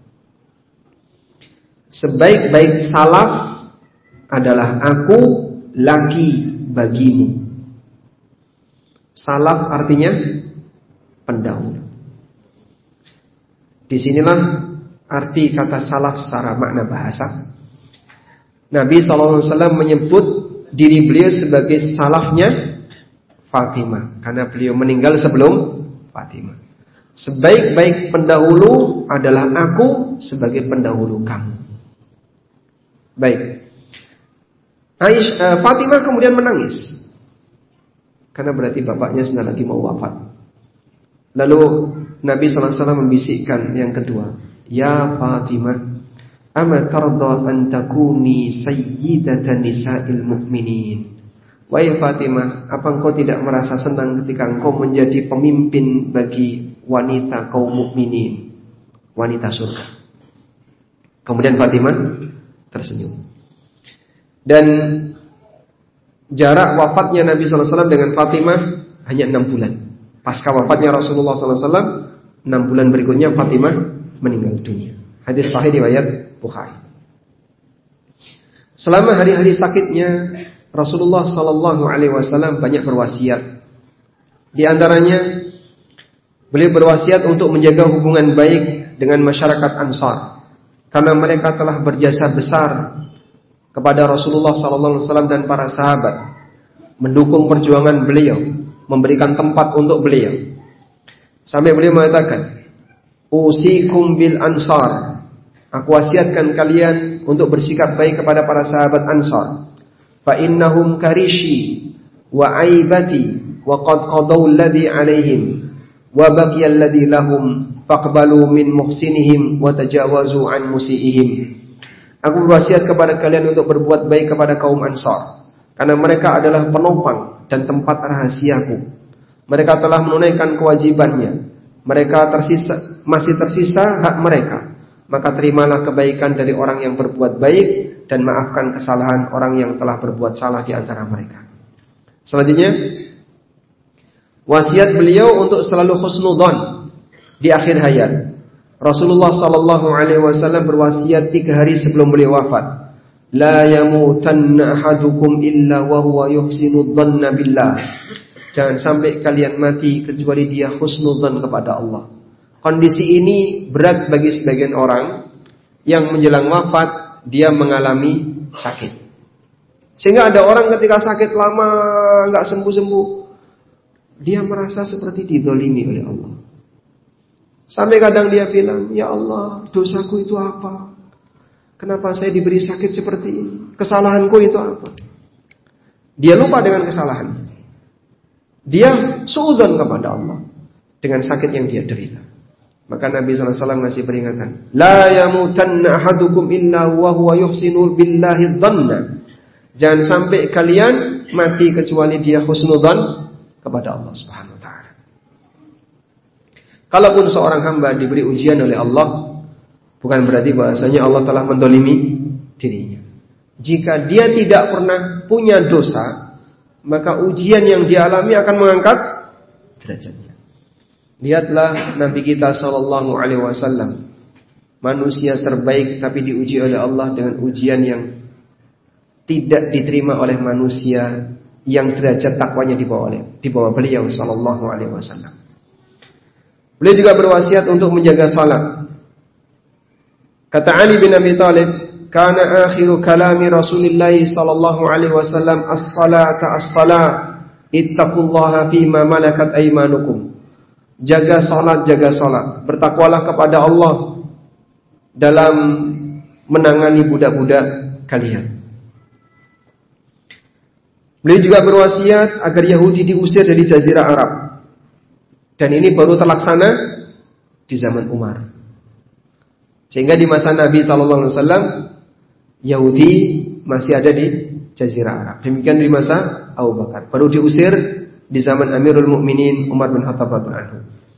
Sebaik-baik salaf adalah aku laki bagimu. Salaf artinya pendahulu. Disinilah arti kata salaf secara makna bahasa. Nabi SAW menyebut diri beliau sebagai salafnya Fatimah, karena beliau meninggal sebelum Fatimah. Sebaik-baik pendahulu adalah aku sebagai pendahulu kamu. Baik. Fatimah kemudian menangis, karena berarti bapaknya sudah lagi mau wafat. Lalu Nabi SAW membisikkan yang kedua, ya Fatimah, ama tarda an takuni sayyidatan nisa'il mu'minin. Wahai Fatimah, apa engkau tidak merasa senang ketika engkau menjadi pemimpin bagi wanita kaum mukminin, wanita surga? Kemudian Fatimah tersenyum. Dan jarak wafatnya Nabi SAW dengan Fatimah hanya 6 bulan. Pasca wafatnya Rasulullah SAW, 6 bulan berikutnya Fatimah meninggal dunia. Hadis sahih riwayat Bukhari. Selama hari-hari sakitnya Rasulullah SAW banyak berwasiat. Di antaranya beliau berwasiat untuk menjaga hubungan baik dengan masyarakat Ansar, karena mereka telah berjasa besar kepada Rasulullah SAW dan para sahabat, mendukung perjuangan beliau, memberikan tempat untuk beliau. Sampai beliau mengatakan, usikum bil ansar, aku wasiatkan kalian untuk bersikap baik kepada para sahabat Ansar. Fa innahum karishi wa aibati wa qad qadaw alladhi alaihim wa baqiya alladhi lahum faqbalu min muhsinihim wa tajawazu an musiihim. Aku berwasiat kepada kalian untuk berbuat baik kepada kaum Ansar, karena mereka adalah penopang dan tempat rahasiaku. Mereka telah menunaikan kewajibannya. Mereka masih tersisa hak mereka. Maka terimalah kebaikan dari orang yang berbuat baik dan maafkan kesalahan orang yang telah berbuat salah di antara mereka. Selanjutnya, wasiat beliau untuk selalu husnudzon di akhir hayat. Rasulullah SAW berwasiat 3 hari sebelum beliau wafat. La yamutanna ahadukum illa wa huwa yuhsinu dhanna billah. Jangan sampai kalian mati kecuali dia husnudzan kepada Allah. Kondisi ini berat bagi sebagian orang yang menjelang wafat dia mengalami sakit. Sehingga ada orang ketika sakit lama enggak sembuh-sembuh, dia merasa seperti didolimi oleh Allah. Sampai kadang dia bilang, ya Allah, dosaku itu apa? Kenapa saya diberi sakit seperti ini? Kesalahanku itu apa? Dia lupa dengan kesalahannya. Dia suudzon kepada Allah dengan sakit yang dia derita. Maka Nabi SAW ngasih peringatan, la yamutanna ahadukum illa wa huwa yuhsinu billahi dhanna. Jangan sampai kalian mati kecuali dia husnudzan kepada Allah Subhanahu wa taala. Kalaupun seorang hamba diberi ujian oleh Allah, bukan berarti bahasanya Allah telah mendolimi dirinya. Jika dia tidak pernah punya dosa, maka ujian yang dia alami akan mengangkat derajatnya. Lihatlah Nabi kita SAW, manusia terbaik tapi diuji oleh Allah dengan ujian yang tidak diterima oleh manusia yang derajat takwanya di bawah beliau SAW. Beliau juga berwasiat untuk menjaga salat. Kata Ali bin Abi Thalib, kana akhiru kalami Rasulullah sallallahu alaihi wasallam as-salata as-salat, ittaqullaha fima malakat aymanukum. Jaga salat, bertakwalah kepada Allah dalam menangani budak-budak kalian. Beliau juga berwasiat agar Yahudi diusir dari Jazirah Arab. Dan ini baru terlaksana di zaman Umar. Sehingga di masa Nabi SAW, Yahudi masih ada di Jazirah Arab. Demikian di masa Abu Bakar. Baru diusir di zaman Amirul Mukminin Umar bin Khattab radhiyallahu anhu.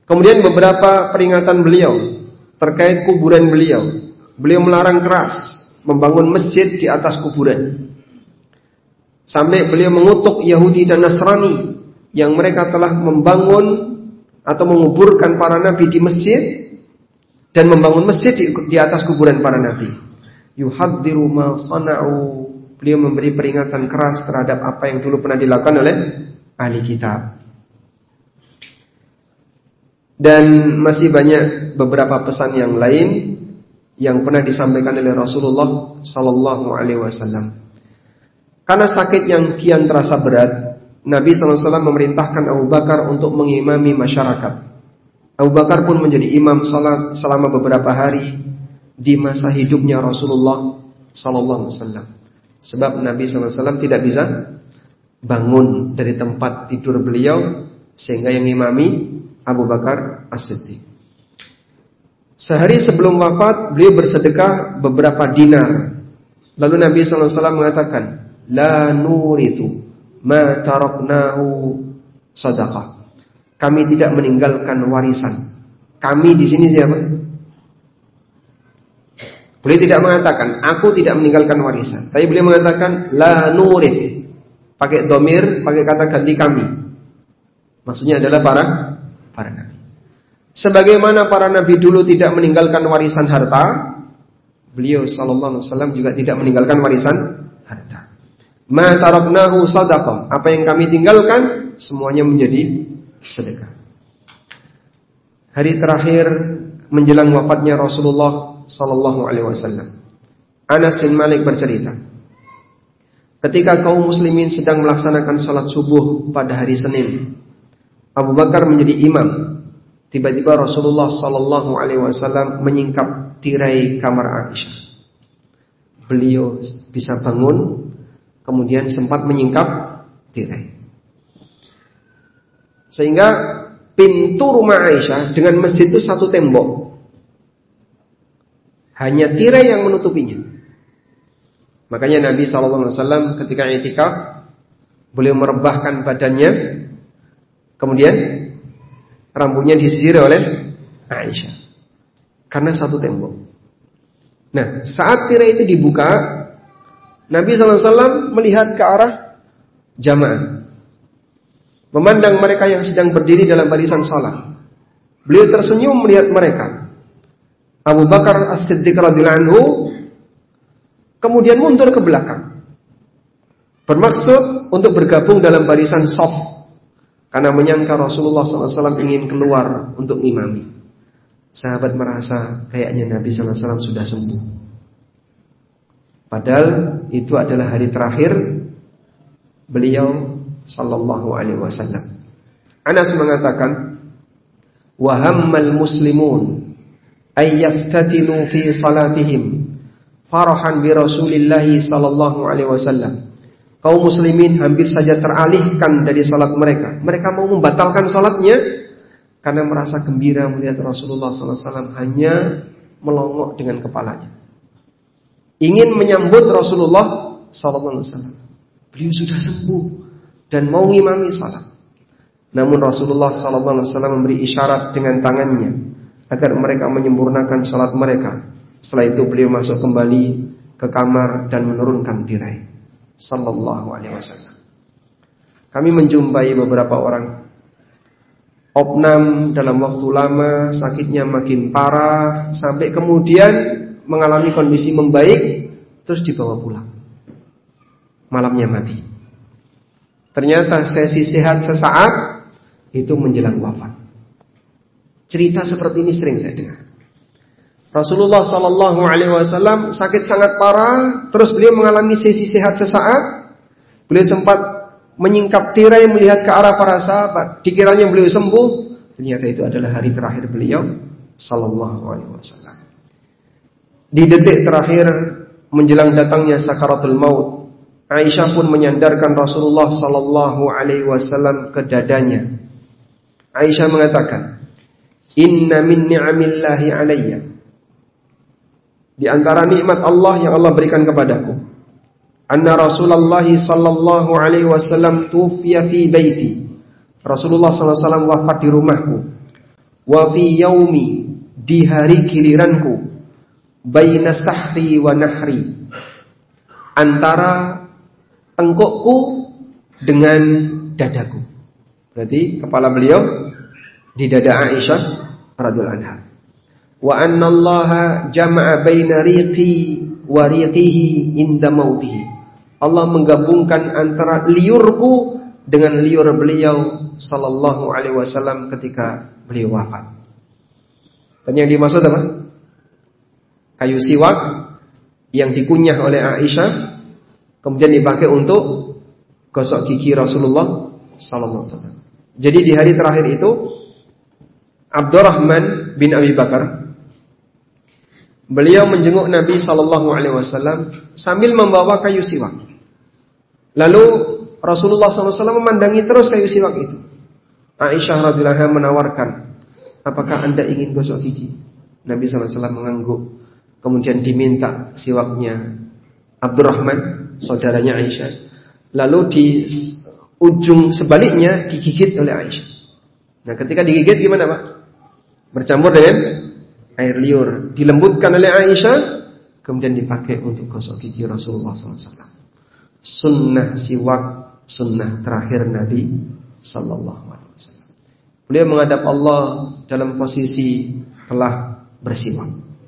Kemudian beberapa peringatan beliau terkait kuburan beliau. Beliau melarang keras membangun masjid di atas kuburan. Sampai beliau mengutuk Yahudi dan Nasrani yang mereka telah membangun atau menguburkan para nabi di masjid dan membangun masjid di atas kuburan para nabi. Yuhadziru ma sana'u. Beliau memberi peringatan keras terhadap apa yang dulu pernah dilakukan oleh ahli kitab. Dan masih banyak beberapa pesan yang lain yang pernah disampaikan oleh Rasulullah sallallahu alaihi wasallam. Karena sakit yang kian terasa berat, Nabi sallallahu alaihi wasallam memerintahkan Abu Bakar untuk mengimami masyarakat. Abu Bakar pun menjadi imam salat selama beberapa hari di masa hidupnya Rasulullah sallallahu alaihi wasallam. Sebab Nabi sallallahu alaihi wasallam tidak bisa bangun dari tempat tidur beliau, sehingga yang imami Abu Bakar As-Siddiq. Sehari sebelum wafat, beliau bersedekah beberapa dinar. Lalu Nabi sallallahu alaihi wasallam mengatakan, "La nurithu ma taraknahu sadaqah." Kami tidak meninggalkan warisan. Kami di sini siapa? Beliau tidak mengatakan aku tidak meninggalkan warisan, tapi beliau mengatakan la nurith. Pakai domir, pakai kata ganti kami. Maksudnya adalah para nabi. Sebagaimana para nabi dulu tidak meninggalkan warisan harta, beliau sallallahu alaihi wasallam juga tidak meninggalkan warisan harta. Ma taraknahu sadaqah. Apa yang kami tinggalkan semuanya menjadi sedekah. Hari terakhir menjelang wafatnya Rasulullah sallallahu alaihi wasallam, Anas bin Malik bercerita, ketika kaum muslimin sedang melaksanakan salat subuh pada hari Senin, Abu Bakar menjadi imam. Tiba-tiba Rasulullah sallallahu alaihi wasallam menyingkap tirai kamar Aisyah. Beliau bisa bangun, kemudian sempat menyingkap tirai. Sehingga pintu rumah Aisyah dengan masjid itu satu tembok. Hanya tirai yang menutupinya. Makanya Nabi SAW ketika i'tikaf, beliau merebahkan badannya, kemudian rambutnya disisir oleh Aisyah. Karena satu tembok. Nah, saat tirai itu dibuka, Nabi SAW melihat ke arah jamaah, memandang mereka yang sedang berdiri dalam barisan salat. Beliau tersenyum melihat mereka. Abu Bakar As-Siddiq radhiyallahu anhu kemudian mundur ke belakang, bermaksud untuk bergabung dalam barisan shaf, karena menyangka Rasulullah SAW ingin keluar untuk ngimami. Sahabat merasa kayaknya Nabi SAW sudah sembuh. Padahal itu adalah hari terakhir beliau sallallahu alaihi wasallam. Anas mengatakan, "Wa hammal muslimun ay yaftatinu fi salatihim farahan bi Rasulillah sallallahu alaihi wasallam." Kaum muslimin hampir saja teralihkan dari salat mereka. Mereka mau membatalkan salatnya karena merasa gembira melihat Rasulullah sallallahu alaihi wasallam hanya melongok dengan kepalanya. Ingin menyambut Rasulullah sallallahu alaihi wasallam. Beliau sudah sembuh dan mau ngimami salat. Namun Rasulullah sallallahu alaihi wasallam memberi isyarat dengan tangannya agar mereka menyempurnakan salat mereka. Setelah itu beliau masuk kembali ke kamar dan menurunkan tirai. Sallallahu alaihi wasallam. Kami menjumpai beberapa orang opnam dalam waktu lama, sakitnya makin parah sampai kemudian mengalami kondisi membaik, terus dibawa pulang. Malamnya mati. Ternyata sesi sehat sesaat itu menjelang wafat. Cerita seperti ini sering saya dengar. Rasulullah sallallahu alaihi wasallam sakit sangat parah, terus beliau mengalami sesi sehat sesaat. Beliau sempat menyingkap tirai melihat ke arah para sahabat. Dikiranya beliau sembuh, ternyata itu adalah hari terakhir beliau sallallahu alaihi wasallam. Di detik terakhir menjelang datangnya sakaratul maut, Aisyah pun menyandarkan Rasulullah sallallahu alaihi wasallam ke dadanya. Aisyah mengatakan, "Inna min ni'amillahi alayya." Di antara nikmat Allah yang Allah berikan kepadaku, anna Rasulullah sallallahu alaihi wasallam tufiya fi baiti. Rasulullah sallallahu alaihi wasallam wafat di rumahku. wa fi yaumi, di hari giliranku, baina sahri wa nahri, antara tengkukku dengan dadaku. Berarti kepala beliau di dada Aisyah radhiyallahu anha. Wa anna Allah jama'a baina riqi wa riqihi inda mautihi. Allah menggabungkan antara liurku dengan liur beliau sallallahu alaihi wasallam ketika beliau wafat. Dan yang dimaksud apa? Kayu siwak yang dikunyah oleh Aisyah kemudian dipakai untuk gosok gigi Rasulullah sallallahu alaihi wasallam. Jadi di hari terakhir itu Abdurrahman bin Abi Bakar beliau menjenguk Nabi sallallahu alaihi wasallam sambil membawa kayu siwak. Lalu Rasulullah sallallahu alaihi wasallam memandangi terus kayu siwak itu. Aisyah radhiyallahu anha menawarkan, "Apakah Anda ingin gosok gigi?" Nabi sallallahu alaihi wasallam mengangguk. Kemudian diminta siwaknya Abdurrahman, saudaranya Aisyah. Lalu di ujung sebaliknya digigit oleh Aisyah. Nah, ketika digigit gimana, Pak? Bercampur dengan air liur, dilembutkan oleh Aisyah, kemudian dipakai untuk gosok gigi Rasulullah SAW. Sunnah siwak, sunnah terakhir Nabi Sallallahu Alaihi Wasallam. Beliau menghadap Allah dalam posisi telah bersiwak.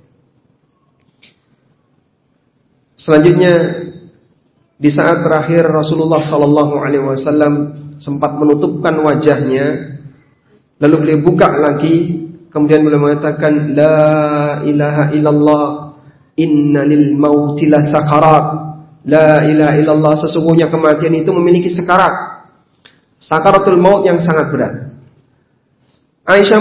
Selanjutnya, di saat terakhir Rasulullah Sallallahu Alaihi Wasallam sempat menutupkan wajahnya, lalu beliau buka lagi, kemudian beliau mengatakan, La ilaha illallah, inna lil mauti la sakarat. La ilaha illallah, sesungguhnya kematian itu memiliki sekarat. Sakaratul maut yang sangat berat. Aisyah